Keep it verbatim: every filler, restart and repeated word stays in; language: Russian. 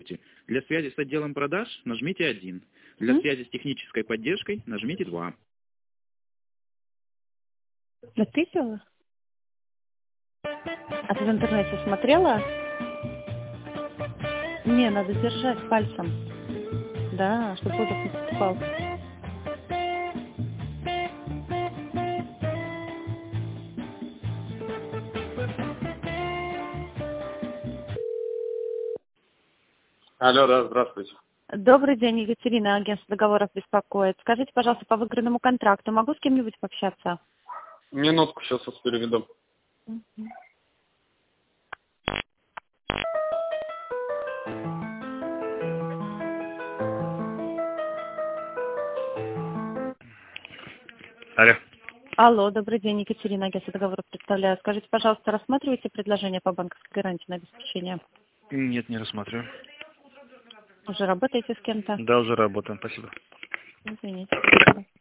Для связи с отделом продаж нажмите один. Для М? связи с технической поддержкой нажмите два. Да ты делала? А ты в интернете смотрела? Не, надо держать пальцем. Да, чтобы воздух не поступал. Алло, да, здравствуйте. Добрый день, Екатерина, агентство договоров беспокоит. Скажите, пожалуйста, по выигранному контракту могу с кем-нибудь пообщаться? Минутку, сейчас вас переведу. Мгм. Алло. Алло, добрый день, Екатерина, агентство договоров представляю. Скажите, пожалуйста, рассматриваете предложение по банковской гарантии на обеспечение? Нет, не рассматриваю. Уже работаете с кем-то? Да, уже работаем, спасибо. Извините.